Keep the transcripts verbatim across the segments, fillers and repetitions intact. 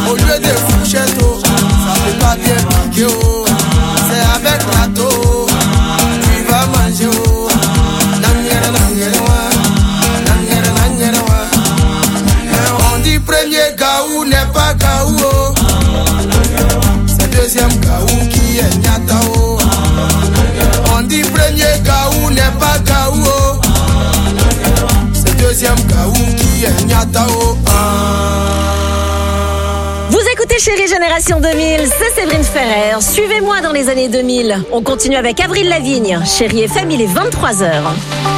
Au lieu de fourchettes, oh, ça peut pas bien piquer, oh. C'est avec râteau, tu vas manger, oh. Nangere, nangere, ouais. Nangere, nangere, ouais. On dit premier gaou n'est pas gaou, oh. C'est deuxième gaou qui est nyata, oh. On dit premier gaou n'est pas gaou, oh. C'est deuxième gaou qui est nyata, oh. Vous écoutez Chérie Génération deux mille, c'est Séverine Ferrer. Suivez-moi dans les années deux mille. On continue avec Avril Lavigne. Chérie F M, il est vingt-trois heures.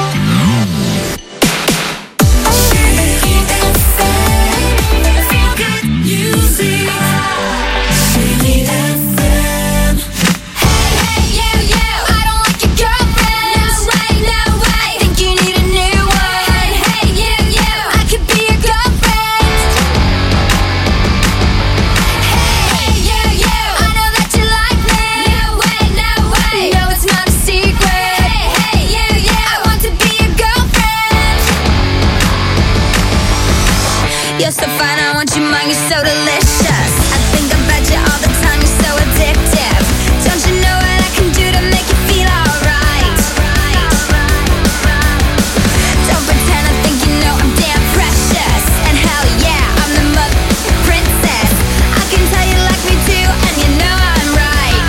So delicious. I think about you all the time. You're so addictive. Don't you know what I can do to make you feel alright? Don't pretend I think you know I'm damn precious. And hell yeah, I'm the mother princess. I can tell you like me too, and you know I'm right.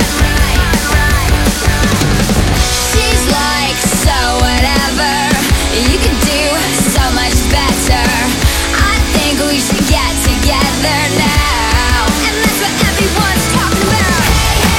She's like, so whatever. You can do so much better. I think we should get together now. And that's what everyone's talking about. Hey,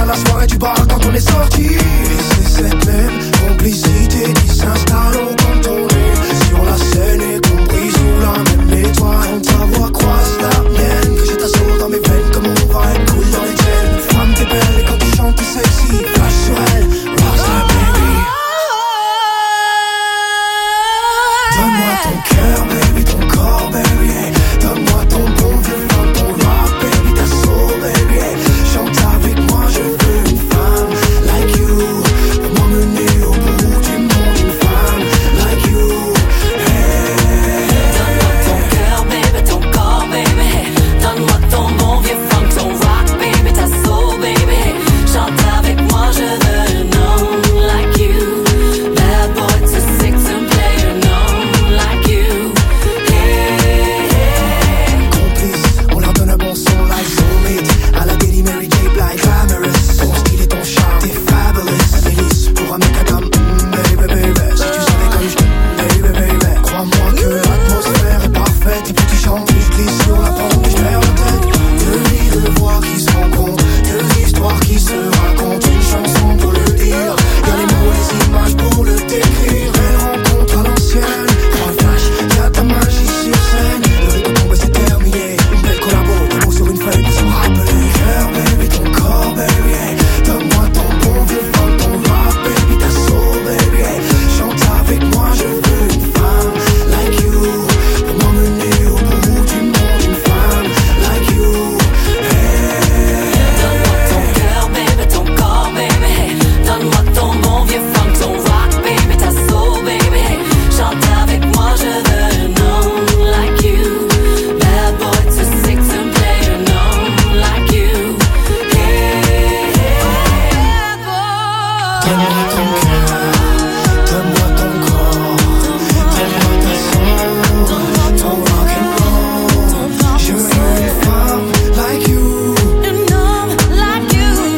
la soirée du bar quand on est sorti. Et c'est cette même complicité qui s'installe au cantonné. Sur la scène et compris sous la même étoile. Ta voix croise la mienne, que j'ai ta soul dans mes veines. Comme on va être cool dans les chaînes. Femme t'es belle et quand tu chantes t'es sexy. Flash sur elle, rockstar baby. Donne-moi ton cœur baby, ton corps baby. Donne-moi ton bon vieux funk, ton rock baby, ta soul baby. Chante avec moi, je veux une femme like you. Pour m'emmener au bout du monde, une femme like you. Hey. Donne-moi ton cœur baby, ton corps baby. Donne-moi ton bon vieux funk, ton rock baby, ta soul baby. Chante avec moi, je veux un homme like you. Bad boy to six and play un homme like you. Hey, hey. Complice, on leur donne un bon son like soulmate. À la Daily Mary J. Blige, glamorous. Ton style et ton charme, t'es fabulous. Délice pour un mec à dame, mm, baby, baby. Si tu savais comme je baby, baby. Crois-moi que l'atmosphère est parfaite. Et puis tu chantes, puis je glisse sur la pente, puis je perds la tête. Deux vies, deux voix qui se rencontrent. Deux histoires qui se racontent. Une chanson pour le dire. Y'a les mots, les images pour le décrire. Belle rencontre à l'ancienne. Trois flash, y'a ta magie sur scène. Le rythme tombe et c'est terminé. Une belle collabo, des mots sur une feuille pour se rappeler. Cœur baby, ton corps baby, hey. Donne-moi ton bon vieux funk, ton rock baby, ta soul baby, hey. Chante avec moi, je veux une femme like you. Pour m'emmener au bout du monde, une femme like you. Hey. Donne-moi ton cœur baby, ton corps baby. Donne-moi ton bon vieux funk, ton rock baby, ta soul baby. Chante avec moi, je veux un homme like you. Bad boy to six and play un homme like you. Hey, hey, boy. Donne-moi ton cœur, donne-moi ton corps, donne-moi ta soul, ton rock and roll. Je veux une femme like you. Un homme like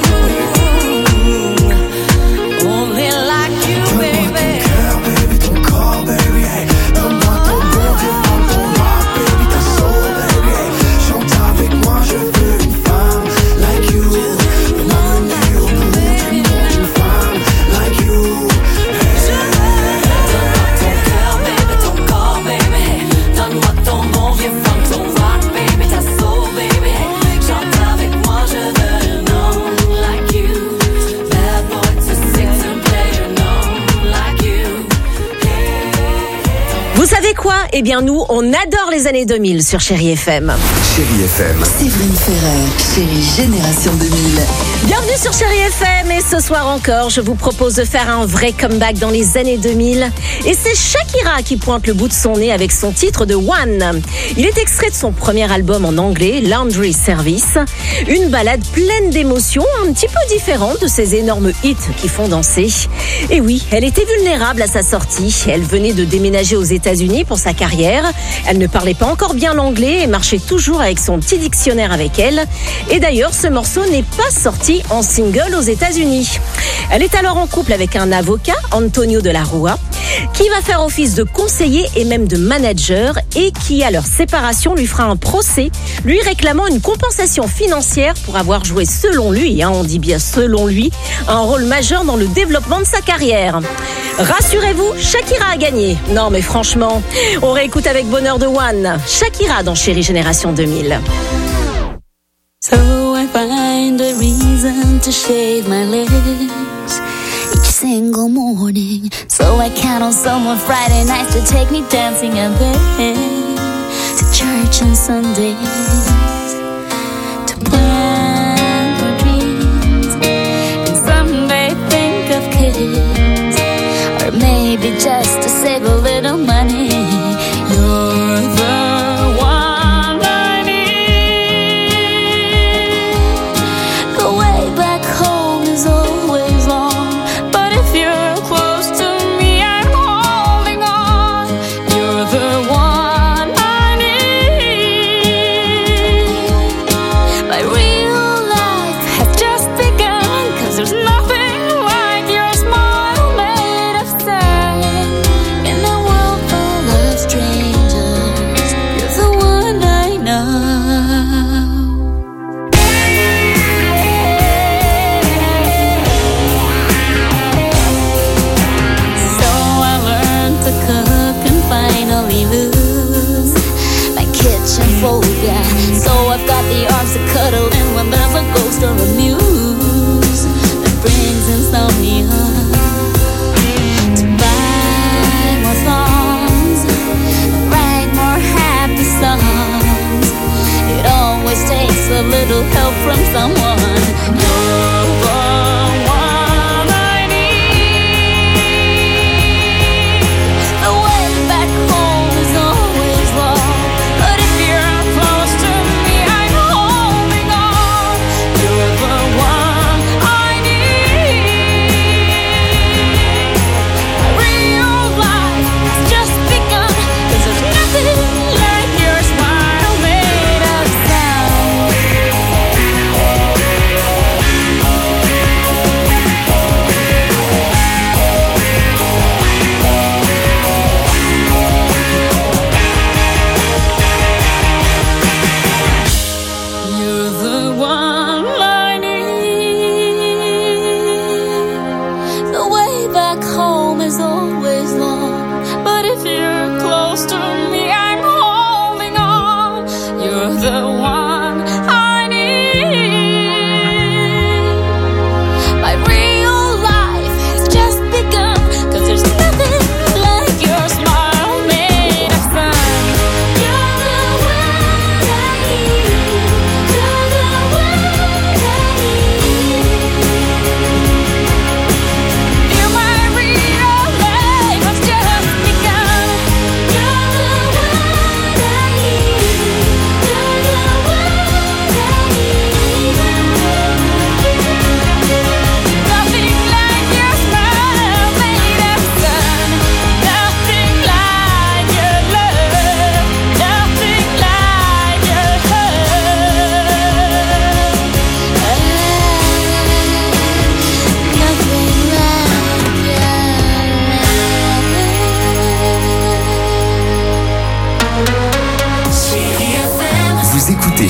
you. Only like you, Donne-moi ton baby. cœur, baby, ton corps, baby, hey. Donne-moi ton bon vieux funk, ton rock, baby, ta soul, baby, hey. Chante avec moi, je veux une femme like you. Pour m'emmener au bout du monde, une femme like you. Donne-moi ton cœur, baby, ton corps, baby. Donne-moi ton bon vieux funk, ton rock, baby, ta soul, baby. Chante avec moi, je veux un homme like you. Bad boy to six and play un homme like you. Vous savez quoi? Eh bien nous, on adore les années deux mille sur Chérie F M. Chérie F M. Séverine Ferrer, Chérie Génération deux mille. Bienvenue sur Chérie F M et ce soir encore, je vous propose de faire un vrai comeback dans les années deux mille. Et c'est Shakira qui pointe le bout de son nez avec son titre de One. Il est extrait de son premier album en anglais, Laundry Service. Une ballade pleine d'émotions, un petit peu différente de ces énormes hits qui font danser. Et oui, elle était vulnérable à sa sortie. Elle venait de déménager aux États-Unis pour sa carrière. Elle ne parlait pas encore bien l'anglais et marchait toujours avec son petit dictionnaire avec elle. Et d'ailleurs, ce morceau n'est pas sorti en single aux États-Unis. Elle est alors en couple avec un avocat, Antonio de la Rua, qui va faire office de conseiller et même de manager et qui, à leur séparation, lui fera un procès, lui réclamant une compensation financière pour avoir joué, selon lui, hein, on dit bien selon lui, un rôle majeur dans le développement de sa carrière. Rassurez-vous, Shakira a gagné. Non mais franchement, on réécoute avec bonheur de One. Shakira dans Chérie Génération deux mille. So I find a reason to shave my legs each single morning. So I count on someone Friday nights to take me dancing and then to church on Sundays, to plan for dreams, and someday think of kids, or maybe just to save a little money. You're the one I need. The way back home is always long, but if you're close to me, I'm holding on. You're the one I need.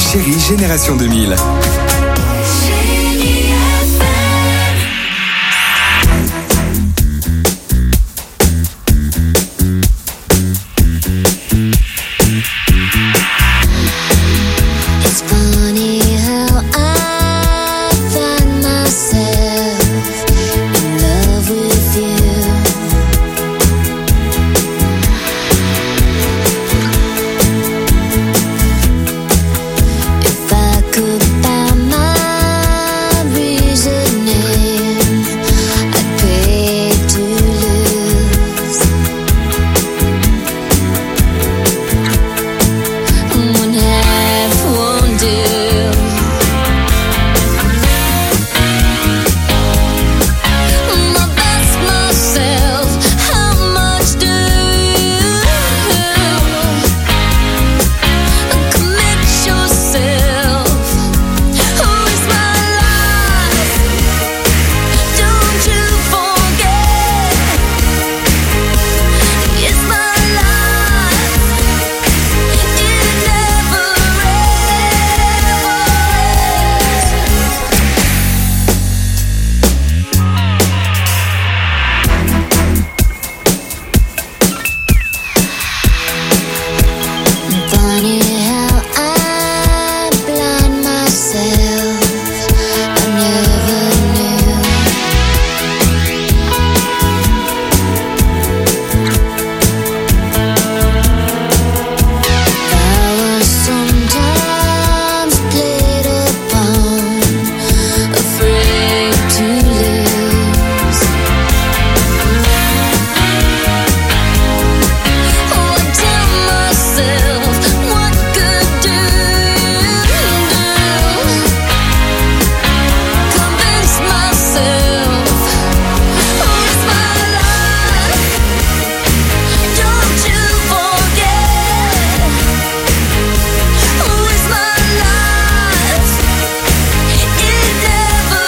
Chérie Génération deux mille. It's funny how I find myself in love with you. If I could find my reasoning, I'd pay to lose. One half won't do. I'll ask myself, how much do you commit yourself? Who is my life? Don't you forget, it's my life. It never Funny how I blind myself. I never knew. I was sometimes played upon, afraid to lose. Oh, I tell myself, what good do you do? Convince myself, who's my life? Don't you forget, who is my life? It never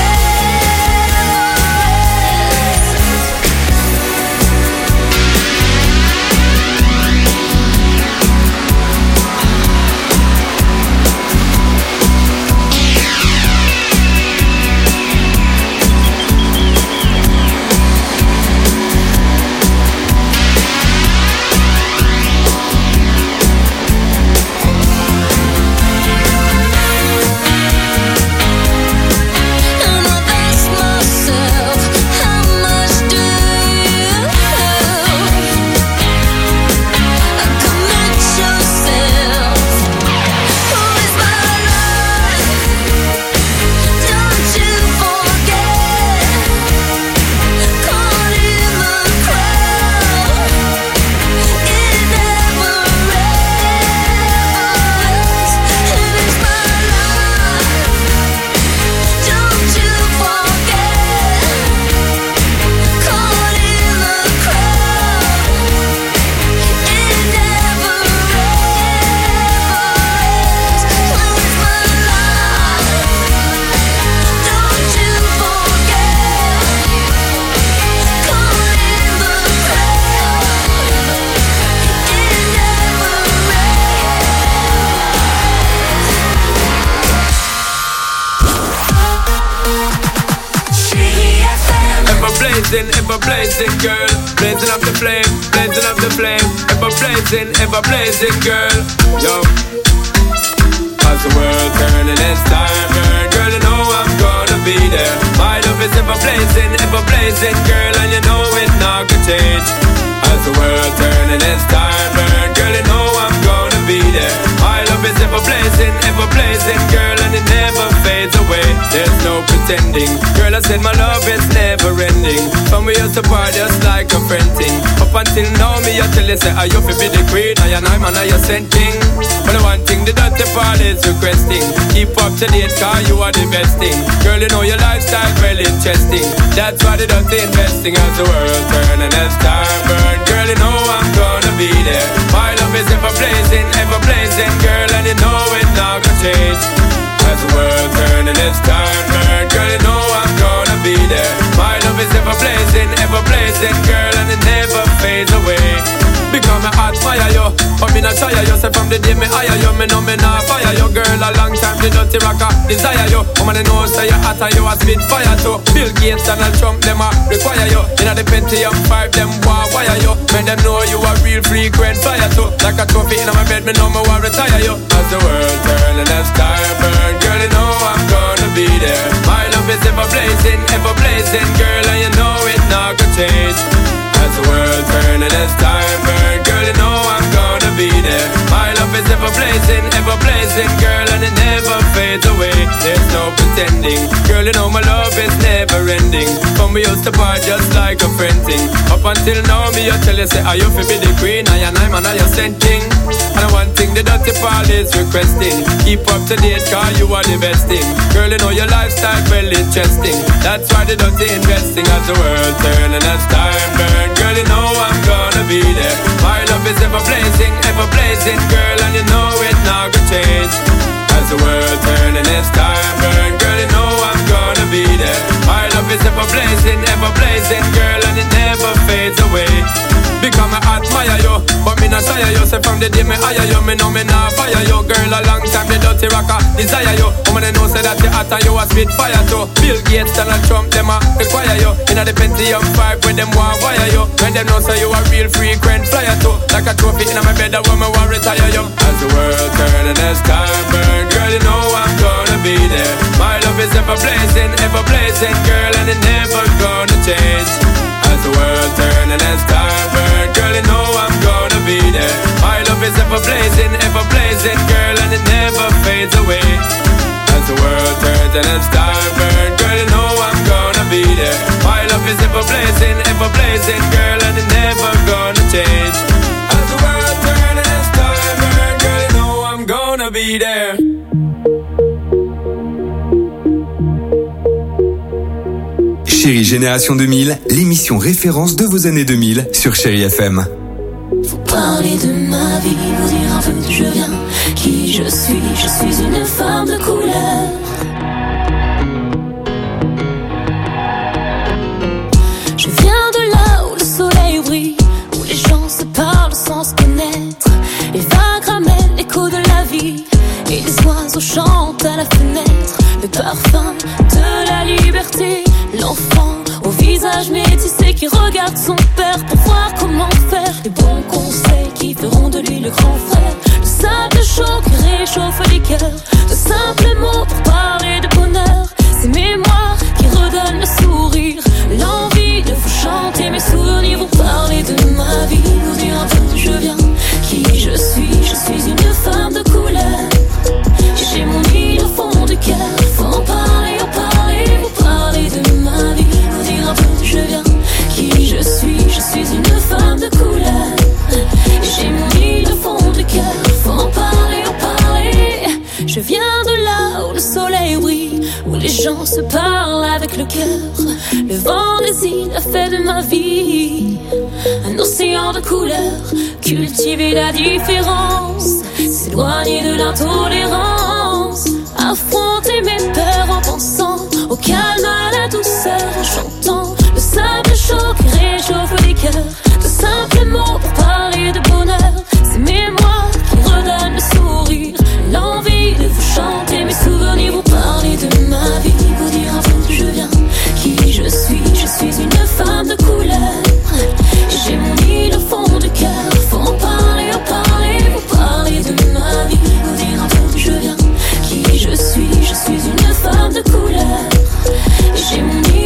And I've asked myself, how much do you commit yourself? Who is my life? Don't you forget, caught in the crowd. It never ends. It is my life. Don't you forget, caught in the crowd. It never ends. Where is my life? Don't you forget, caught in the crowd. It never Ever blazing, ever blazing, girl. Blazing up the flame, blazing up the flame. Ever blazing, ever blazing, girl. Yo. As the world turning, it's time, burn. Girl, you know I'm gonna be there. My love is ever blazing, ever blazing, girl. And you know it not gonna change. As the world turning, it's time, burn. Girl, you know I'm gonna be there. My love is ever blazing, ever blazing, girl. And it never fades away. There's no pretending. Girl, I said my love is never ending. From we used to party just like a friend thing. Up until now, me I tell you say I you fi be the queen. I and I'm an I you sent king. But the one thing the dirty part is requesting. Keep up to date, cause you are the best thing. Girl, you know your lifestyle well interesting. That's why the dirty investing as the world turn and as time burn. Girl, you know I'm gonna be there. My love is ever blazing, ever blazing, girl, and you know it not gonna change. As the world turn and as time burn, girl, you know I'm gonna be there. My love is ever blazing, ever blazing, girl, and it never fades away. Because I admire you, but me not try you. Say from the day me hire you, me know me nah fire you. Girl, a long time the dirty rocker desire you. Woman, I know say you hot and you a spit fire too. Bill Gates and a Trump, them a require you. Inna the Pentium five, them war wire you. Make them know you a real frequent flyer too. Like a trophy inna my bed, me know me want retire you. As the world turn and as time burn, girl, you know I'm gonna be there. My love is ever blazing, ever blazing, girl, and you know it not gonna change. As the world turn and as time burn, girl, you know I'm gonna be there. My love is ever blazing, ever blazing, girl, and it never fades away. There's no pretending, girl, you know my love is never ending. From we used to part just like a friend thing. Up until now, me you tell you say I you fi be the queen, I and I'm an I you sent king. And one thing the dirty Paul is requesting, keep up to date, cause you are the best thing. Girl, you know your lifestyle well interesting. That's why the dirty investing. As the world turn and as time burn, girl, you know I'm gonna be there. My love is ever blazing, ever blazing, girl, and you know it not gonna change. As the world turn and as time burn, girl, you know I'm gonna be there. My love is ever blazing, ever blazing, girl, and it never fades away. Because I admire you, but me not shy you. Say from the day me hire you, me know me not fire you. Girl, a long time the dirty rocker desire you. Woman, I know say that you hot and you a spit fire too. Bill Gates, Donald Trump, them a require you. Inna the Pentium five, when them want wire you. When them know say you a real frequent flyer too. Like a trophy inna my bed, that woman want retire you. As the world turn and as time burn, girl, you know I'm gonna be there. My love is ever blazing, ever blazing, girl, and it never gonna change. As the world turn and as time burn, girl, you know I'm gonna be there. My love is ever blazing, ever blazing, girl, and it never fades away. As the world turns and as time burn, girl, you know I'm gonna be there. My love is ever blazing, ever blazing, girl, and it never gonna change. As the world turns and as time burn, girl, you know I'm gonna be there. Chérie Génération deux mille, l'émission référence de vos années deux mille sur Chérie F M. Vous parlez de ma vie, vous dire un peu d'où je viens, qui je suis, je suis une femme de couleur. Je viens de là où le soleil brille, où les gens se parlent sans se connaître. Les vagues ramènent l'écho de la vie, et les oiseaux chantent à la fenêtre. Le parfum de la liberté, l'enfant au visage métissé qui regarde son père pour voir comment faire. Les bons conseils qui feront de lui le grand frère. Le simple chaud qui réchauffe les cœurs. De simples mots pour parler de bonheur. Ces mémoires qui redonnent le sourire. L'envie de vous chanter mes souvenirs. Vous parler de ma vie, vous dire un peu d'où je viens, qui je suis, je suis une femme de couleur. J'ai mon île au fond du cœur. Faut en parler, en parler. Vous parler de ma vie, vous dire un peu d'où je viens, qui je suis, je suis une femme de couleur. J'ai mon île au fond du cœur. Faut en parler, en parler. Je viens de là où le soleil brille, où les gens se parlent avec le cœur. Le vent des îles a fait de ma vie un océan de couleurs. Cultiver la différence, s'éloigner de l'intolérance. Affronter mes peurs en pensant au calme, à la douceur, en chantant le simple chaud qui réchauffe les cœurs. De simples mots pour parler de bonheur. Ces mémoires qui redonnent le sourire. L'envie de vous chanter mes souvenirs. Vous parler de ma vie, vous dire un peu d'où je viens, qui je suis, je suis une femme de couleur. J'ai mon île au fond du cœur. Faut en parler, en parler. Vous parler de ma vie, vous dire un peu d'où je viens, qui je suis, je suis une femme de couleur. J'ai mon île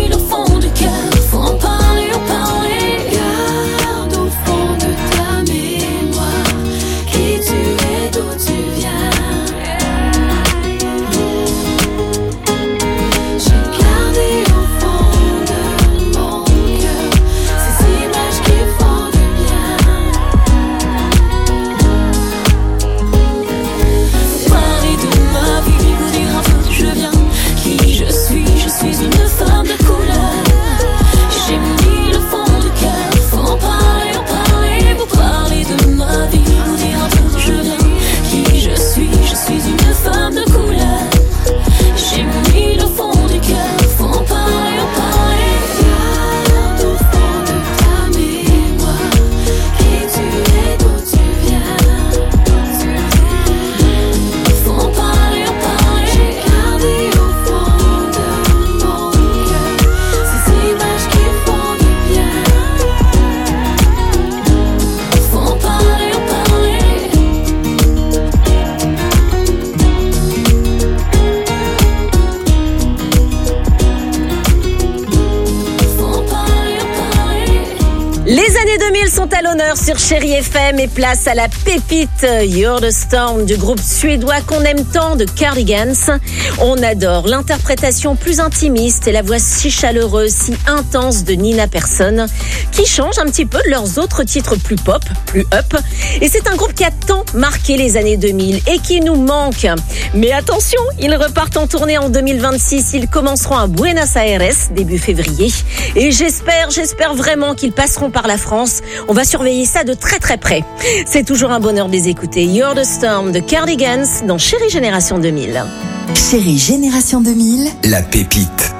sont à l'honneur sur Chérie F M et place à la pépite You're the Storm du groupe suédois qu'on aime tant de Cardigans. On adore l'interprétation plus intimiste et la voix si chaleureuse, si intense de Nina Persson qui change un petit peu de leurs autres titres plus pop, plus up. Et c'est un groupe qui a tant marqué les années deux mille et qui nous manque. Mais attention, ils repartent en tournée en deux mille vingt-six. Ils commenceront à Buenos Aires début février. Et j'espère, j'espère vraiment qu'ils passeront par la France. On va surveiller ça de très très près. C'est toujours un bonheur de les écouter. You're the Storm de Cardigans dans Chérie Génération deux mille. Chérie Génération deux mille, la pépite.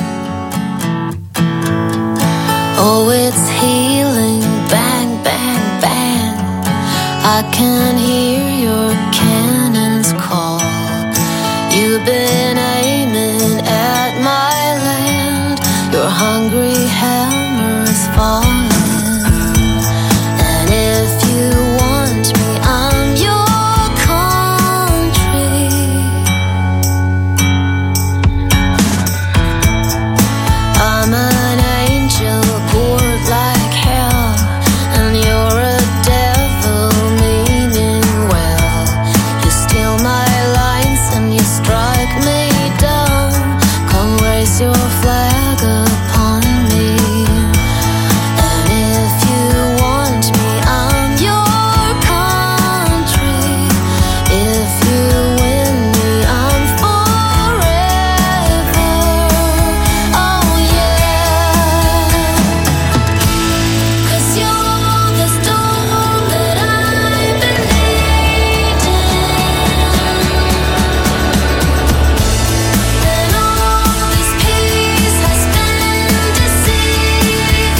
Oh, it's healing, bang, bang, bang. I can hear your cannons call. You've been aiming at my land. Your hungry hammer's falling. And if you want me, I'm your country. I'm an angel bored like hell, and you're a devil meaning well. You steal my lines and you strike me down. Come raise your flag upon me. And if you want me, I'm your country. If you win me, I'm forever. Oh yeah. 'Cause you're the storm that I've been needing. And all this peace has been deceiving.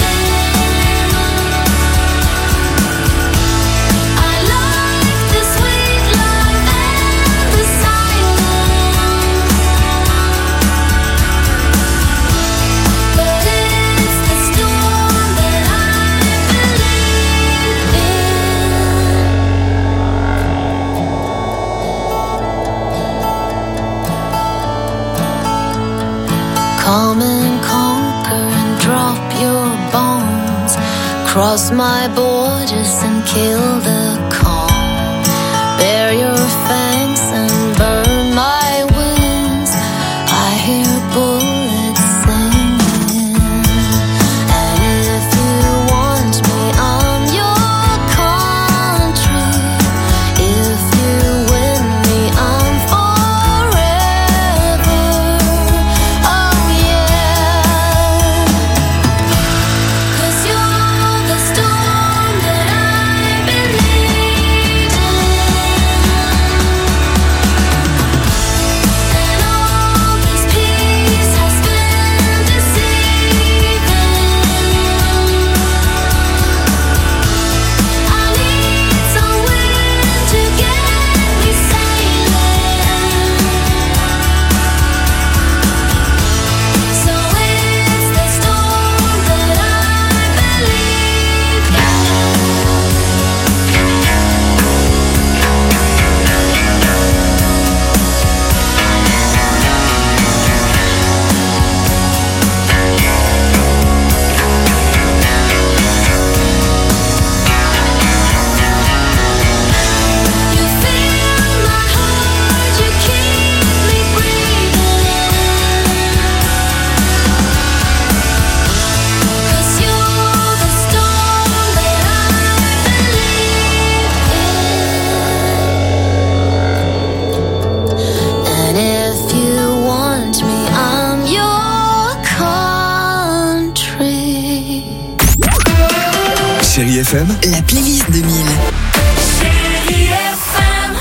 I like the sweet life and the silence, but it's the storm that I believe in. Come and conquer and drop your bones. Cross my borders and kill the calm. Bare your fangs and burn my wings. I hear bullets singing. And if you want me, I'm your country. If you win me, I'm forever. Oh yeah. 'Cause you're the storm that I've been needing. And all this peace has been deceiving. I need some wind to get me sailing. So it's the storm that I believe in. You fill my heart, you keep me breathing. 'Cause you're the storm that I believe in. And if you want me, I'm your country. Chérie F M, la playlist deux mille. Chérie F M.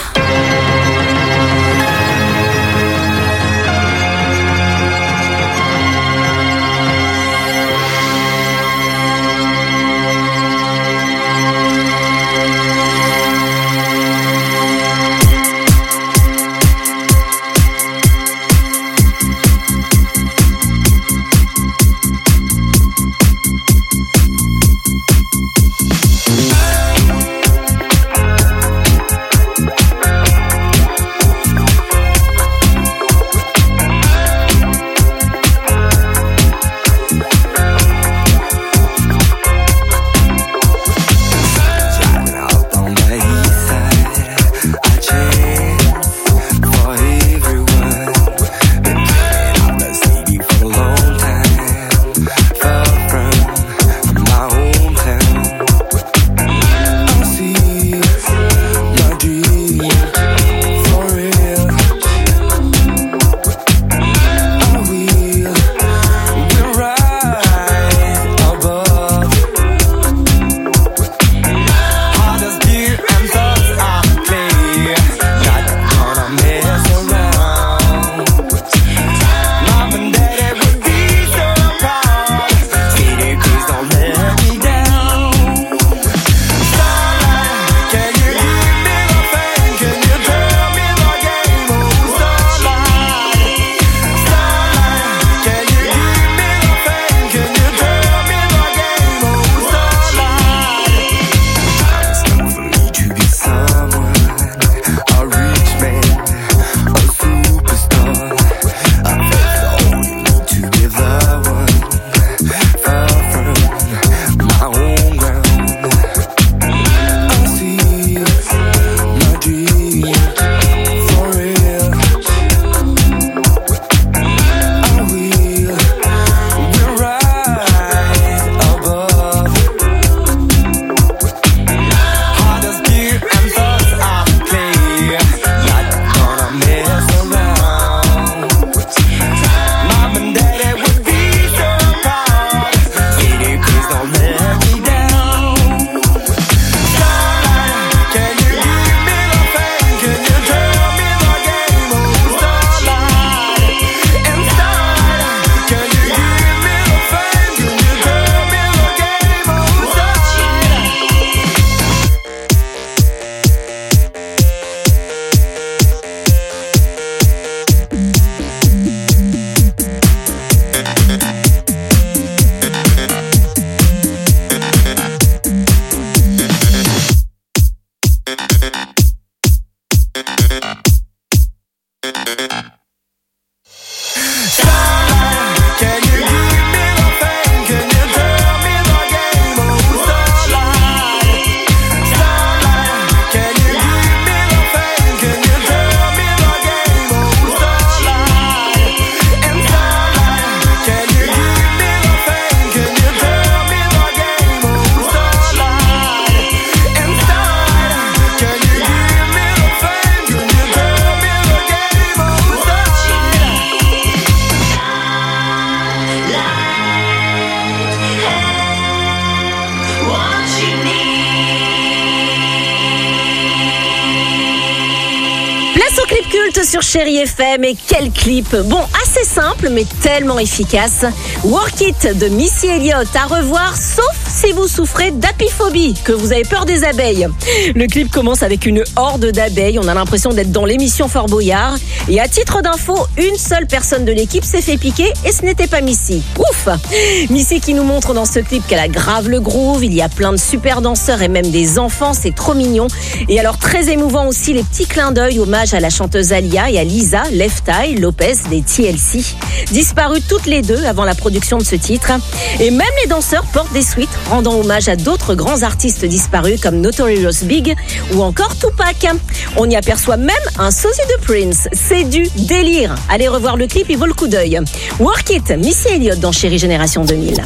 Hit sur Chérie F M et quel clip. Bon, assez simple mais tellement efficace. Work It de Missy Elliott à revoir, sauf si vous souffrez d'apiphobie, que vous avez peur des abeilles. Le clip commence avec une horde d'abeilles. On a l'impression d'être dans l'émission Fort Boyard. Et à titre d'info, une seule personne de l'équipe s'est fait piquer et ce n'était pas Missy. Ouf! Missy qui nous montre dans ce clip qu'elle a grave le groove. Il y a plein de super danseurs et même des enfants. C'est trop mignon. Et alors très émouvant aussi les petits clins d'œil, hommage à la chanteuse Alia et à Lisa, Left Eye, Lopez des T L C. Disparues toutes les deux avant la production de ce titre. Et même les danseurs portent des suites, rendant hommage à d'autres grands artistes disparus comme Notorious Big ou encore Tupac. On y aperçoit même un sosie de Prince. C'est du délire. Allez revoir le clip, il vaut le coup d'œil. Work It, Missy Elliott dans Chérie Génération deux mille.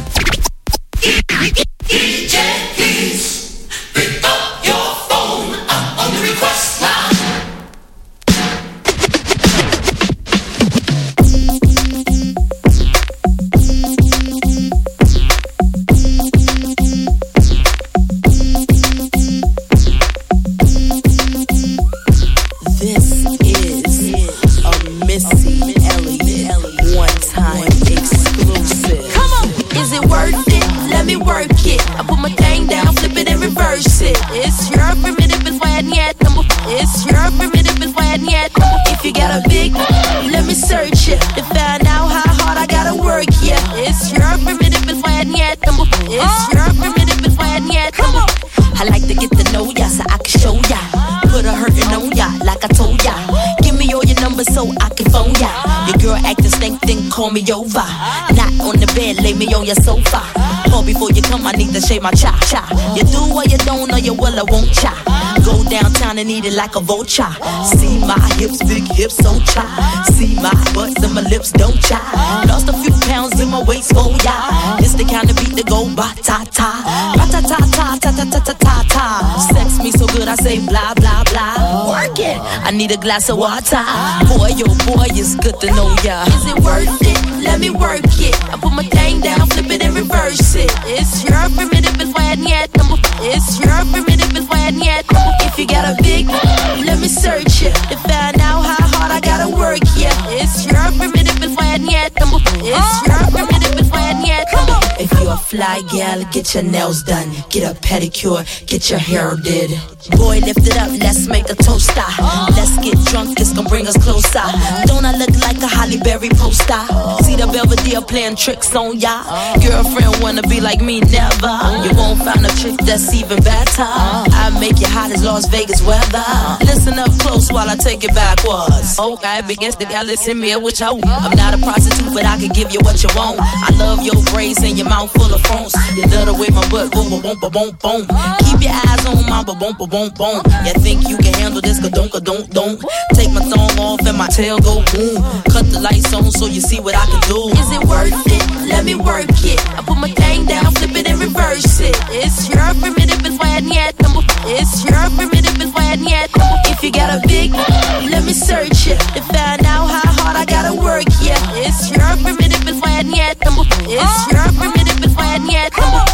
Call me over, not on the bed, lay me on your sofa. Call before you come, I need to shave my cha cha. You do or you don't, or you will, I won't cha. Go downtown and eat it like a vulture. See my hips, big hips, so cha. See my butts and my lips, don't cha. Lost a few pounds in my waist, oh yeah. It's the kind of beat that go ba ta ta, ba ta ta ta ta ta ta ta ta ta. Sex me so good, I say blah blah blah. Work it, I need a glass of water. Boy, oh boy, it's good to know ya. Is it worth it? Let me work it. I put my thing down, flip it and reverse it. It's your primitive and when yet. It's your primitive and when yet. If you got a big, let me search it to find out how hard I gotta work. Yeah, it's your primitive and when yet. It's your primitive and when yet. If you're a fly gal, get your nails done, get a pedicure, get your hair did. Boy, lift it up, let's make a toaster. Let's get drunk, this gon' bring us closer. Don't I look like a Halle Berry poster? See the Belvedere playing tricks on ya. Girlfriend wanna be like me, never. You won't find a chick that's even better. I make you hot as Las Vegas weather. Listen up close while I take it backwards. Okay, begins the gal, listen me, which I I'm not a prostitute, but I can give you what you want. I love your braids and your mouth full of phones. You love the way my butt boom, boom, boom, boom, boom. Keep your eyes on my boom, boom, boom, boom. You think you can handle this? Ka don't, ka don't, don't. Take my thong off and my tail go boom. Cut the lights on so you see what I can do. Is it worth it? Let me work it. I put my thing down, flip it and reverse it. It's your primitive and when yet. It's your primitive and when yet. If you got a big, let me search it to find out how hard I gotta work. Yeah, it's your primitive and when yet. It's your primitive and when yet.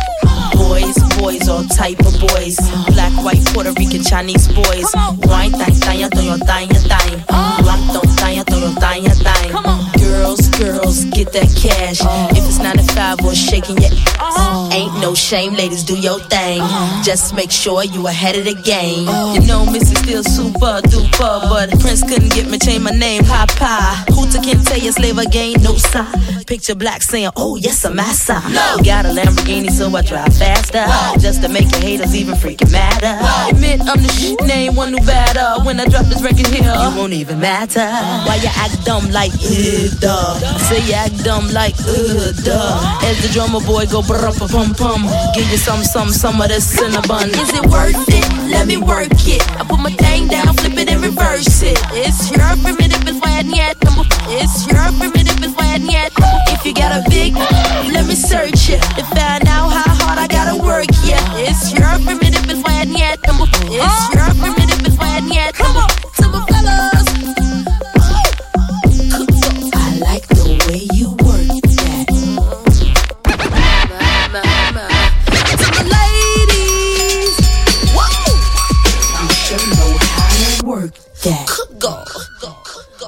Boys, boys, all type of boys. Black, white, Puerto Rican, Chinese boys. Wine, thang, thang, thang, thang, thang. Blanc, thang, thang, thang, thang. Girls, girls, get that cash. If it's nine to five or shaking your ass, ain't no shame, ladies, do your thing. Just make sure you ahead of the game. You know, Missy still super duper, but Prince couldn't get me, change my name, Papa. Hooter can't tell you slave again, no sign. Picture black saying, oh yes, I'm massa. No. Got a Lamborghini, so I drive faster. Whoa. Just to make your haters even freaking madder. Whoa. Admit I'm the shit, name one new batter. When I drop this record here, you won't even matter. Why you act dumb like, uh, duh. I say you act dumb like, uh, duh. As the drummer boy go brump pum pum. Give you some, some, some of this cinnamon. Is it worth it? Let me work it. I put my thing down, flip it and reverse it. It's your primitive and when yet. It's your primitive and when yet. If you got a big, let me search it to find out how hard I gotta work. Yeah, it's your primitive and when yet. It's your primitive and when yet. Some fellas, I like the way you work that. Some ladies, whoa, you sure know how to work that. Go.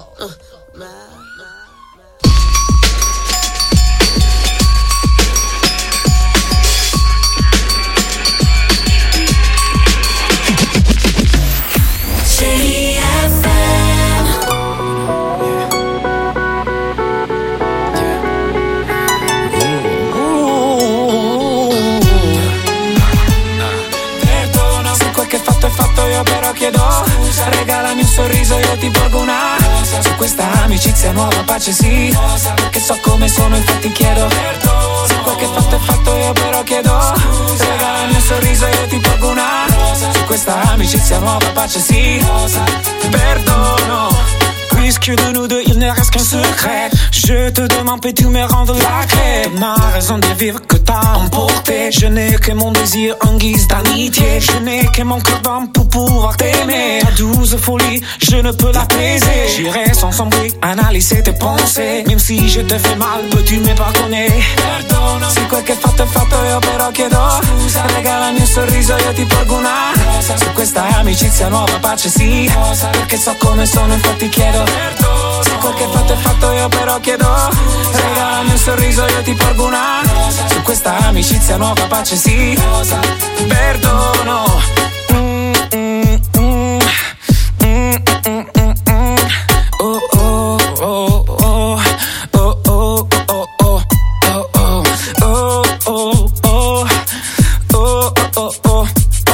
il mio sorriso io ti porgo una rosa. Su questa amicizia nuova pace sì rosa. Perché so come sono infatti chiedo perdono. Se quel che fatto è fatto io però chiedo scusa. Regala il mio sorriso io ti porgo una rosa. Su questa amicizia nuova pace sì rosa. Perdono. Puisque de nous deux il ne reste qu'un secret, je te demande peux-tu me rendre la clé de ma raison de vivre que t'as emporté. Je n'ai que mon désir en guise d'amitié, je n'ai que mon cœur d'homme pour pouvoir t'aimer. Ta douce folie, je ne peux l'apaiser. J'irai sans sombrer, analyser tes pensées. Même si je te fais mal, peux-tu me pardonner? Perdono. Se quel che fatto è fatto io però chiedo scusa. Regala il mio sorriso io ti porgo una rosa. Su questa amicizia nuova pace sì rosa. Perché so come sono infatti chiedo perdono. Se quel che fatto è fatto io però chiedo scusa. Regala il mio sorriso io ti porgo una rosa. Su questa amicizia nuova pace sì rosa. Perdono. mm, mm, mm, mm, mm, mm, mm. Oh, oh, oh, oh, oh, oh, oh, oh, oh, oh, oh, oh, oh, oh, oh, oh.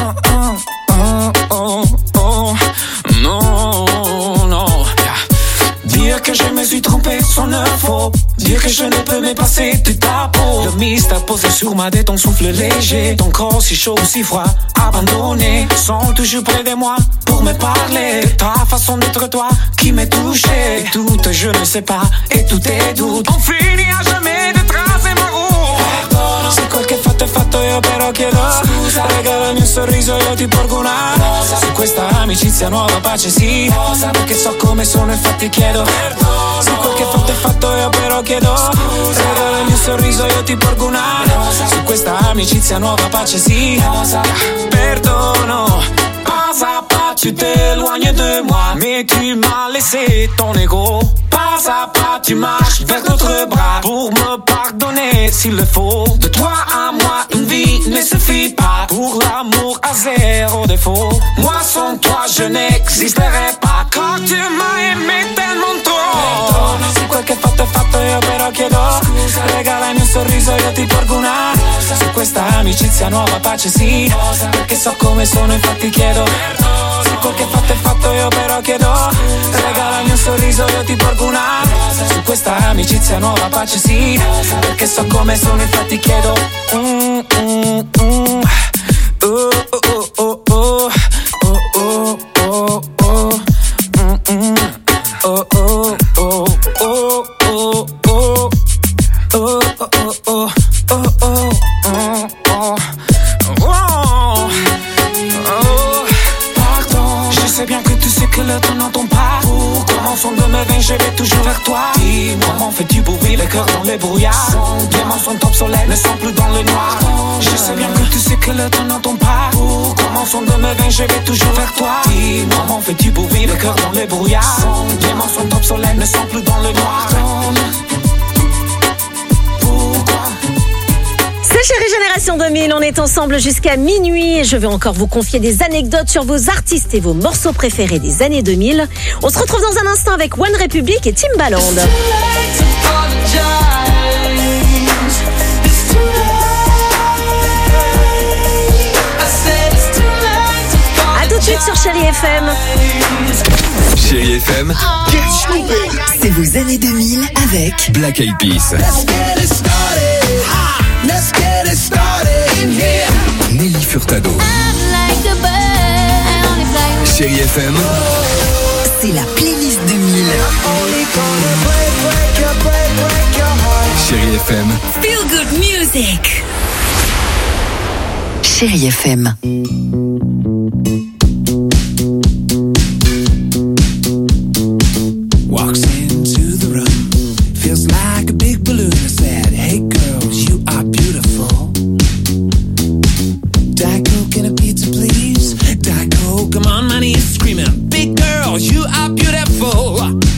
Que je me suis trompé, son faux. Dire que je ne peux me passer de ta peau. Le mystère posé sur ma tête, ton souffle léger. Ton corps si chaud ou si froid, abandonné. Sont toujours près de moi pour me parler. De ta façon d'être toi qui m'est touché. Et tout, je ne sais pas, et tout est doute. On finit à jamais de tracer ma route. Se quel che fatto è fatto io però chiedo scusa. Regala il mio sorriso io ti porgo una rosa. Su questa amicizia nuova pace sì rosa. Perché so come sono infatti chiedo perdono. Se quel che fatto è fatto io però chiedo scusa. Regala il mio sorriso io ti porgo una rosa. Su questa amicizia nuova pace sì rosa. Perdono. Pas à pas tu t'éloignes de moi, mais tu m'as laissé ton ego. Pas à pas tu marches vers d'autres bras pour me pardonner s'il le faut. De toi à moi une vie ne suffit pas pour l'amour à zéro défaut. Moi sans toi je n'existerai pas car tu m'as aimé tellement trop. Se quel che fatto è fatto io però chiedo scusa. Regala il mio sorriso io ti porgo una rosa. Su questa amicizia nuova pace sì rosa. Perché so come sono infatti chiedo perdono. Se quel che fatto è fatto io però chiedo scusa. Regala il mio sorriso io ti porgo una rosa. Su questa amicizia nuova pace sì rosa. Perché so come sono infatti chiedo mm, mm, mm. Oh, oh, oh, oh, oh, oh, oh, oh. Mm, mm. Oh, oh, oh, oh, oh, oh, oh, oh, oh, oh, oh, oh, oh, oh. Pardon, je sais bien que tu sais que le temps n'entend pas. Pour commençons de me vain, je vais toujours vers toi. Dis-moi, m'en fais-tu bruit, le cœur dans le brouillard. Les mots sont obsolètes, ne sont plus dans le noir. Je sais bien que tu sais que le temps n'entend pas. Pour commençons de me vain, je vais toujours vers toi. Dis-moi, m'en fais-tu bruit, le cœur dans le brouillard. Les mots sont obsolètes, ne sont plus dans le noir. C'est Chérie Génération deux mille, on est ensemble jusqu'à minuit et je vais encore vous confier des anecdotes sur vos artistes et vos morceaux préférés des années deux mille. On se retrouve dans un instant avec One Republic et Timbaland. A tout de suite sur Chérie F M. Chérie F M, C'est vos années deux mille avec Black Eyed Peas. Let's get it started in here. Nelly Furtado. Chérie F M, c'est la playlist deux mille. Chérie F M, Feel good music. Chérie F M. Walks into the room, feels like a big balloon. I said, hey girls, you are beautiful. Diet Coke and a pizza, please. Diet Coke, I'm on my knees screaming, big girls, you are beautiful.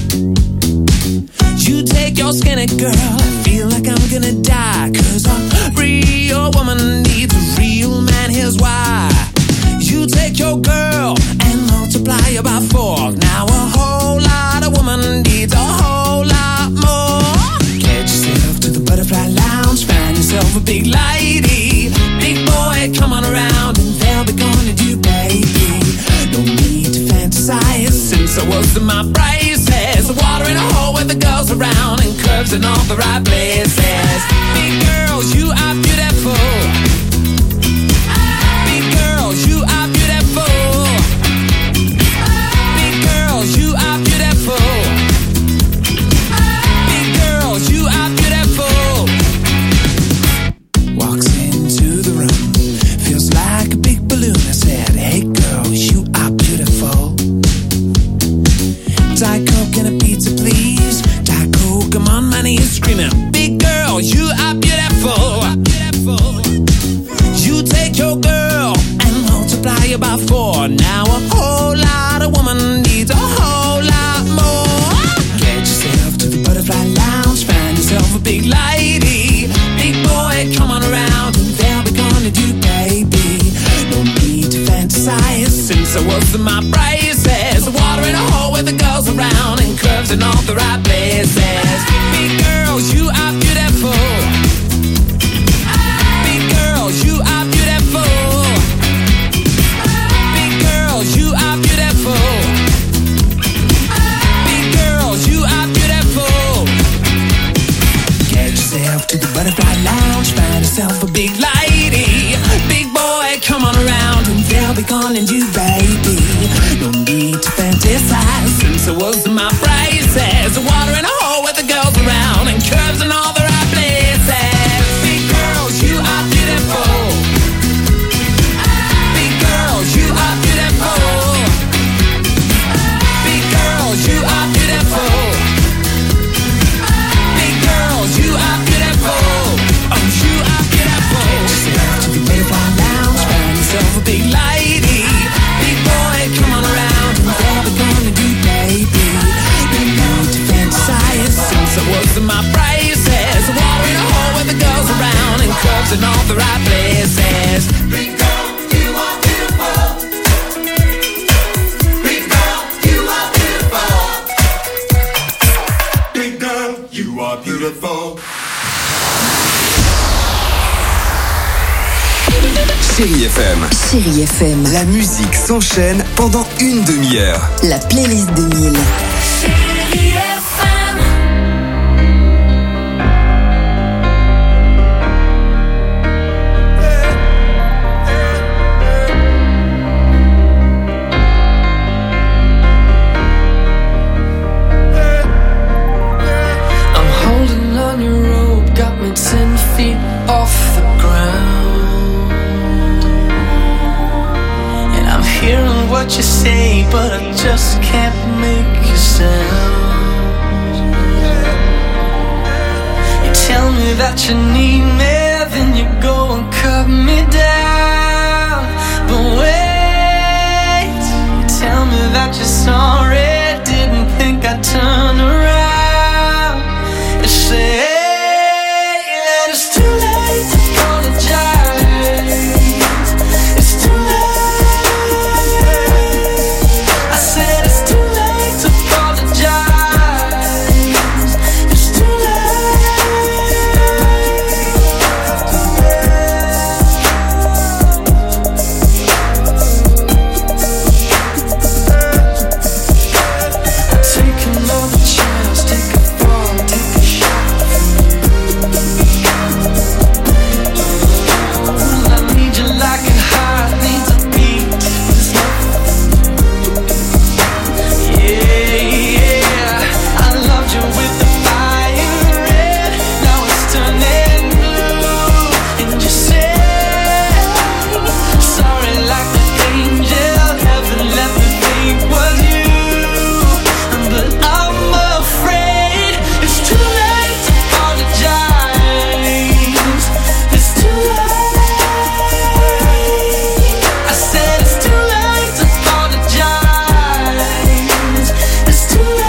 You take your skinny girl, I feel like I'm gonna die. Cause a real woman needs a real man, here's why. You take your girl and multiply her by four. Now a whole lot of woman needs a whole lot more. Get yourself to the butterfly lounge, find yourself a big lady. Big boy, come on around and they'll be gonna do, baby. No need to fantasize. So what's my prices? Water in a hole with the girls around and curves in all the right places. Big girls, you are beautiful. Big girls, you are beautiful. Big girls, you are beautiful. Big girls, you are beautiful. Walks into the room, feels like a big balloon. I said, hey girls, you are beautiful. Diet Coke and a pizza, please. Diet Coke, I'm on my knees screaming, big girl, you are beautiful. You take your girl and multiply it by four. Now a whole lot of woman needs a whole lot more. Get yourself to the butterfly lounge, find yourself a big lady. Big boy, come on around and they'll be gonna do, baby. No need to fantasize, since I was in my prices. Water in a hole with the girls around and curves in all the right places. Big girls, you are beautiful. Big girls, you are beautiful. Big girls, you are beautiful. Big girls, you are beautiful. Get yourself to the butterfly lounge, find yourself a big lady. Big boy, come on around and they'll be calling you, baby. No need to fantasize, since I was in my prices. Water in a hole with the girls around and curves in all the right places. Big girls, you are beautiful. Big girls, you are beautiful. Big girls, you are beautiful. Big girls, you are beautiful. Oh, you are beautiful. To the butterfly lounge, find yourself a big lady. Big boy, come on around and they'll be gonna do, baby. No need to fantasize, since I was in my prices. Water in a hole with the girls around and curves in all the right places. Big girl, you are beautiful. Big girl, you are beautiful. Big girl, you are beautiful. Chérie F M. Chérie F M. La musique s'enchaîne pendant une demi-heure. La playlist deux mille. Chérie F M. I'm holding on your rope, got me ten feet off the ground. And I'm hearing what you say, but I just can't make a sound. You tell me that you need me, then you go and cut me down. But wait, you tell me that you're sorry, didn't think I'd turn around. You say that it's too late to apologize. It's too late. I said it's too late to apologize. It's too take another chance, take a fall, take a shot from you. I need you like a heart needs a beat. Yeah, yeah. I loved you with the fire red, now it's turning blue. And you said sorry like an angel, heaven let me think was you. But I'm afraid it's too late to apologize. It's too late. I said it's too late to apologize. It's too late.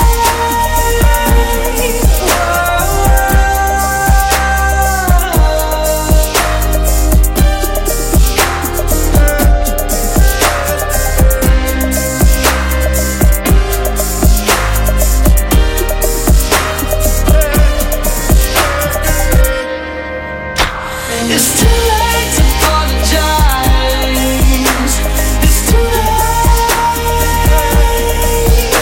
It's too late to apologize. It's too late.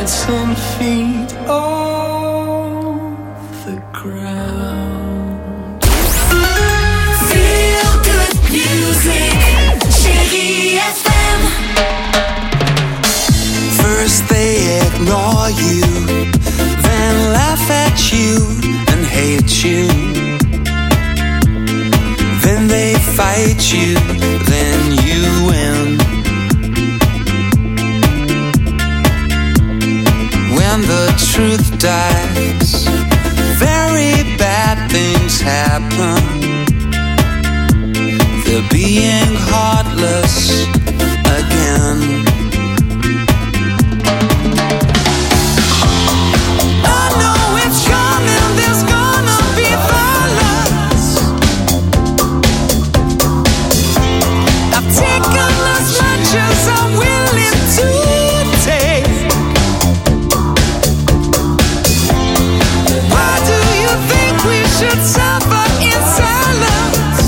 at ten feet off the ground. Feel good music, Chérie F M. First they ignore you, then laugh at you and hate you. Then they fight you, then you win. When the truth dies, very bad things happen. They're being heartless again. I know it's coming, there's gonna be violence. I've taken as much as I'm willing to take. Why do you think we should suffer in silence?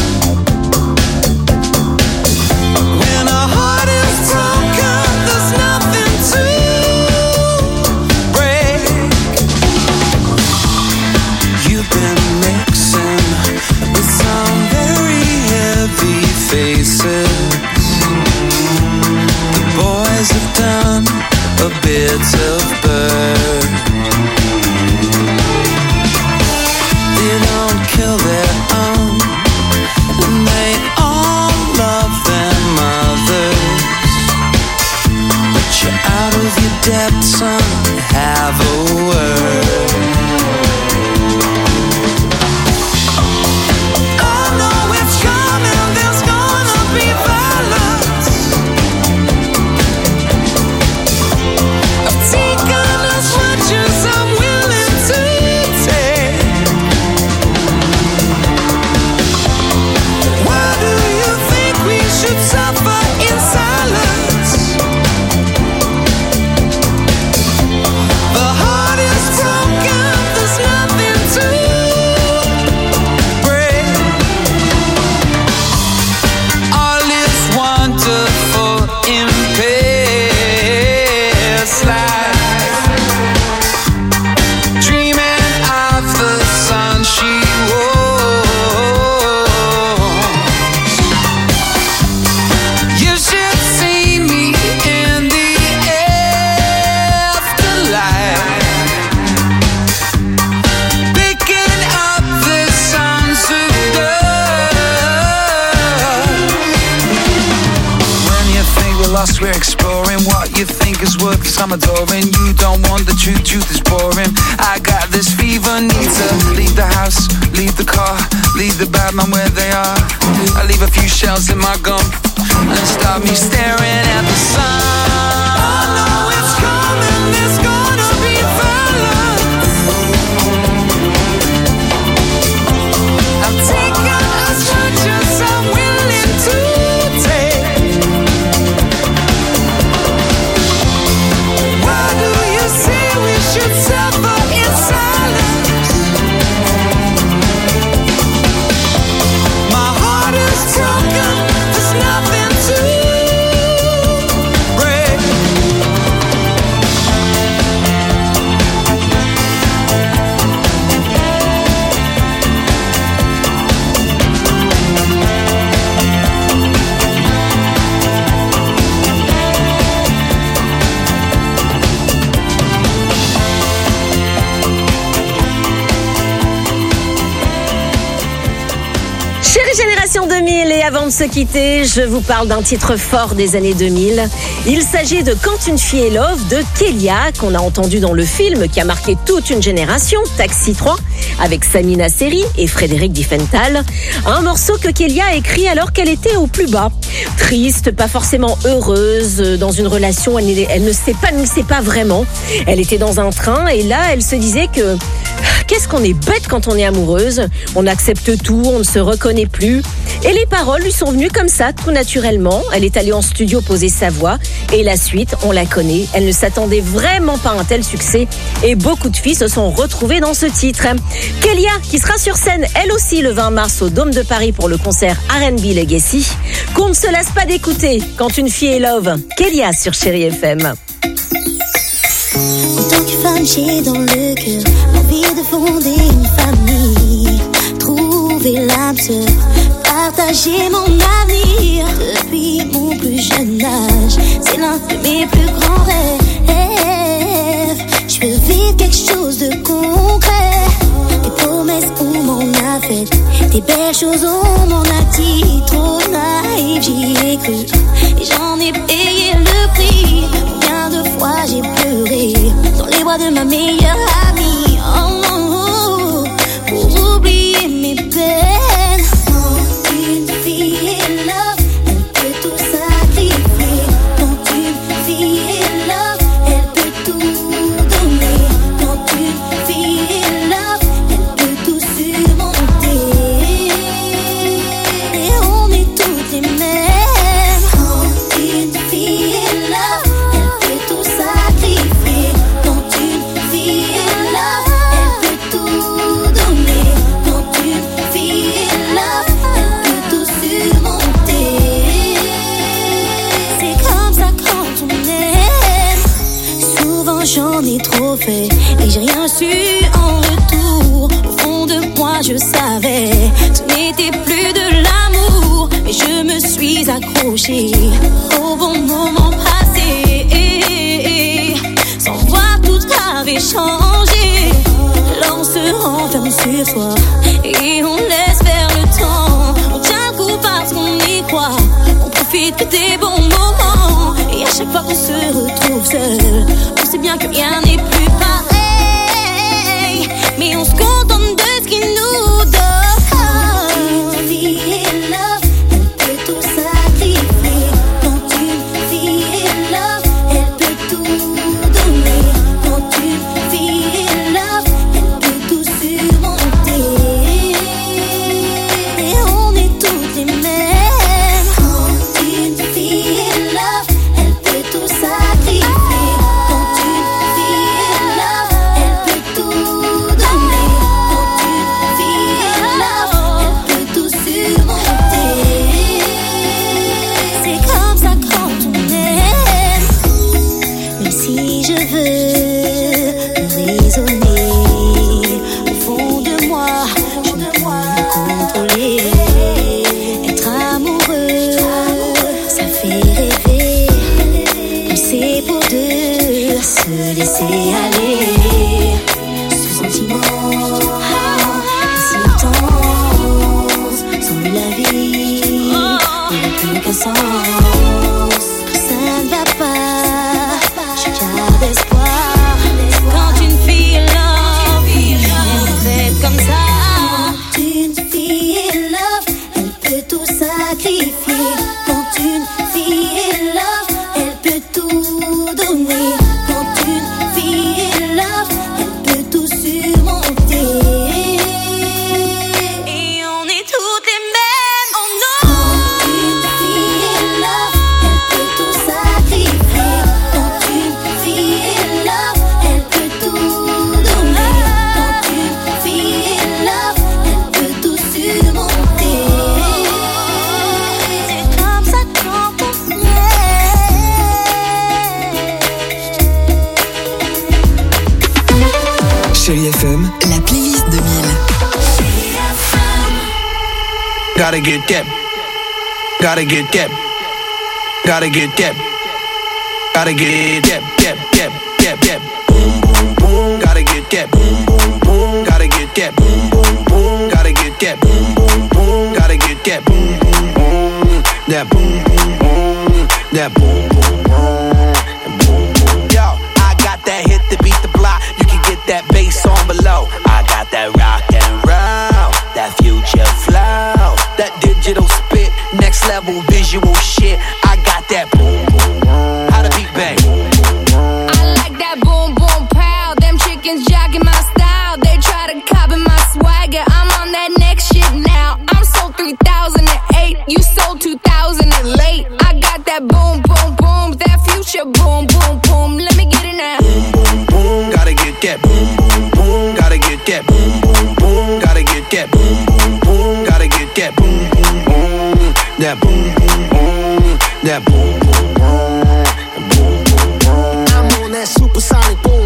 When our heart is broken, there's nothing to break. You've been mixing with some very heavy faces. The boys have done a bit of bird. They don't kill their own, and they all love their mothers. But you're out of your depth, son, have a word. I know it's coming, there's gonna be violence. I've taken as much as I'm willing to take. Why do you think we should suffer in silence? The heart is broken, there's nothing to break. All is wonderful in past life. Dreaming of the sun she wore. You should see me in the afterlife, picking up the sons of God. When you think we're lost, we're exploring what you think is worth, 'cause I'm adoring. You don't want the truth, truth is boring. I got this fever, need to leave the house, leave the car, leave the bad man where they are. I leave a few shells in my gum and start me staring at the sun. I know it's coming, there's gonna be violence. I've taken as much as I'm willing to take. Why do you say we should suffer in silence? My heart is broken, there's nothing to break. Chérie Génération deux mille, et avant de se quitter, je vous parle d'un titre fort des années deux mille. Il s'agit de Quand une fille est love de Kélia, qu'on a entendu dans le film qui a marqué toute une génération, Taxi trois, avec Samina Seri et Frédéric Diffenthal. Un morceau que Kélia a écrit alors qu'elle était au plus bas. Triste, pas forcément heureuse, dans une relation, elle, elle ne s'épanouissait pas vraiment. Elle était dans un train et là, elle se disait que qu'est-ce qu'on est bête quand on est amoureuse. On accepte tout, on ne se reconnaît plus. Et les paroles lui sont venues comme ça, tout naturellement. Elle est allée en studio poser sa voix. Et la suite, on la connaît. Elle ne s'attendait vraiment pas à un tel succès. Et beaucoup de filles se sont retrouvées dans ce titre. Kélia, qui sera sur scène, elle aussi, le vingt mars au Dôme de Paris pour le concert R and B Legacy. Qu'on ne se lasse pas d'écouter Quand une fille est love. Kélia sur Chérie F M. En tant que femme, j'ai dans le cœur l'envie de fonder une famille, trouver l'âme sœur, partager mon avenir. Depuis mon plus jeune âge, c'est l'un de mes plus grands rêves. Je veux vivre quelque chose de concret. Des promesses on m'en a fait, des belles choses on m'en a dit. Trop naïf, j'y ai cru et j'en ai payé le prix. Combien de fois j'ai pleuré dans les bras de ma meilleure amie, oh, oh, oh, pour oublier mes peines. Quand une fille est love, elle peut tout sacrifier. Quand une fille est love, elle peut tout donner. Quand une fille est love, elle peut tout surmonter. Et on est toutes les mêmes. Quand une fille est love, elle peut tout sacrifier. Quand une fille est love, elle peut tout donner. Quand une fille est love, elle peut tout surmonter. C'est comme ça quand on aime. Souvent j'en ai trop fait et j'ai rien su en retour. Au fond de moi je savais, ce n'était plus de l'amour, mais je me suis accrochée au bon moment passé. Sans voir tout avait changé. Là on se renferme sur soi et on laisse faire le temps. On tient le coup parce qu'on y croit, on profite que des bons moments. Et à chaque fois qu'on se retrouve seul, on sait bien que rien n'est plus pareil, mais on se contente de ce qu'il nous donne. Quand une fille est love, elle peut tout sacrifier. Quand une fille est love, elle peut tout donner. Quand une fille est love, elle peut tout surmonter. Et on est toutes les mêmes. Quand une fille est love, elle peut tout sacrifier. Quand une fille est love, elle peut tout donner. Quand une fille est love, elle peut tout surmonter. C'est comme ça quand on aime. Même si je veux raisonner, au fond de moi, je ne peux me contrôler. Être amoureux, ça fait rêver. Pousser pour deux, se laisser aller. Ce sentiment si intense, sans lui la vie n'a plus qu'un sens. Ça ne va pas, je garde espoir. Quand une fille est love, elle fait comme ça. Quand une fille est love, elle peut tout sacrifier. Quand une fille est love, elle peut tout donner. Quand une fille est love, elle peut tout surmonter. Et on est toutes les mêmes, oh non. Quand une fille est love, elle peut tout sacrifier. Quand une fille est love, elle peut tout donner. Quand une fille est love, elle peut tout surmonter. C'est comme ça quand on Chérie F M, La playlist deux mille. Gotta get that. Gotta get that. Gotta get that. Gotta get that. That. That. That. That. Boom boom boom. Gotta get that. Boom boom boom. Gotta get that. Boom boom boom. Gotta get that. Boom boom boom. Gotta get that. Boom boom boom. That boom boom boom. That boom boom boom. Boom boom. Yo, I got that hit to beat the block. You can get that bass on below. I got that rock and roll, that future flow, that digital spit, next level visual shit. I got that boom boom boom. How the beat bang? I like that boom boom pow. Them chickens jogging my style. They try to copy my swagger. I'm on that next shit now. I'm sold three thousand eight. You sold two thousand late. I got that boom boom boom. That future boom boom boom. Let me get it now. Boom boom boom. Gotta get that boom boom boom. Gotta get that boom boom boom. Gotta get that boom boom boom. Gotta get that boom boom boom. That boom boom boom. That boom boom boom. Boom boom boom. I'm on that supersonic boom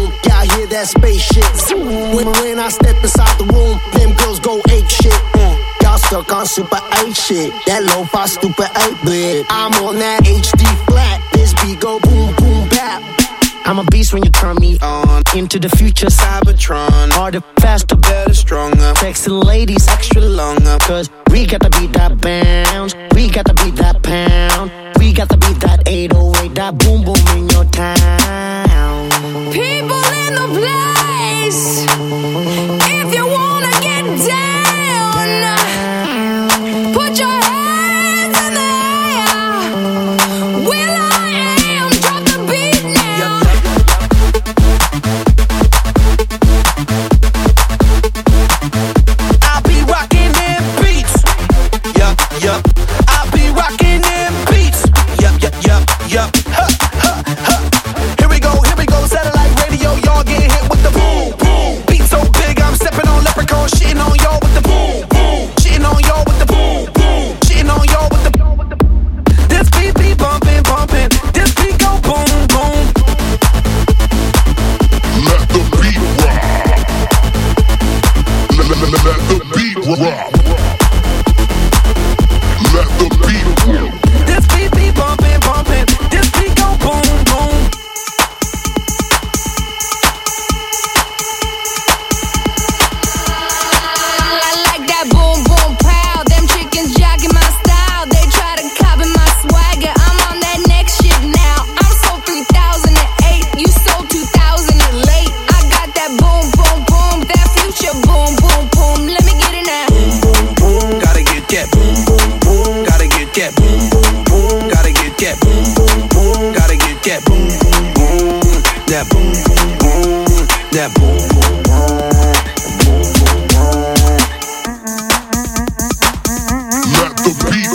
that spaceship. When, when I step inside the room, them girls go ape shit. Mm. Y'all stuck on super eight shit. That lo-fi stupid eight bit. I'm on that H D flat. This beat go boom boom bap. I'm a beast when you turn me on. Into the future, Cybertron. Harder, faster, better, stronger. Sexy ladies, extra longer. Cause we got to beat that bounce. We got to beat that pound. We got to beat that eight oh eight. That boom boom in your town. People in the place. If you wanna get down, put your hands in the air. Will I am, drop the beat now. I'll be rocking them beats. Yup, yup. I'll be rocking them beats. Yup, yup, yup, yup. Huh, huh, huh. Here we go, here we go. Satellite radio, y'all get hit with the boom, boom. Beat so big, I'm stepping on leprechaun, shitting on y'all with the boom, boom. Shitting on y'all with the boom, boom. Shitting on y'all with the. This beat be bumping, bumping. This beat go boom, boom. Let the beat rock. Let, let, let, let the beat rock. Let the beat rock. This beat be bumping, bumping. This beat go boom, boom. I like that boom boom pow. Them chickens jacking my style. They try to copy my swagger. I'm on that next shit now. I'm sold three thousand eight. You sold two thousand late. I got that boom boom boom. That future boom boom boom. Let me get it now. Boom, gotta get that boom, boom, boom. Gotta get that boom, boom, boom. Gotta get that boom, boom, boom. Gotta get that boom, boom, boom. That boom, boom, boom. That boom, boom, boom. Let the beat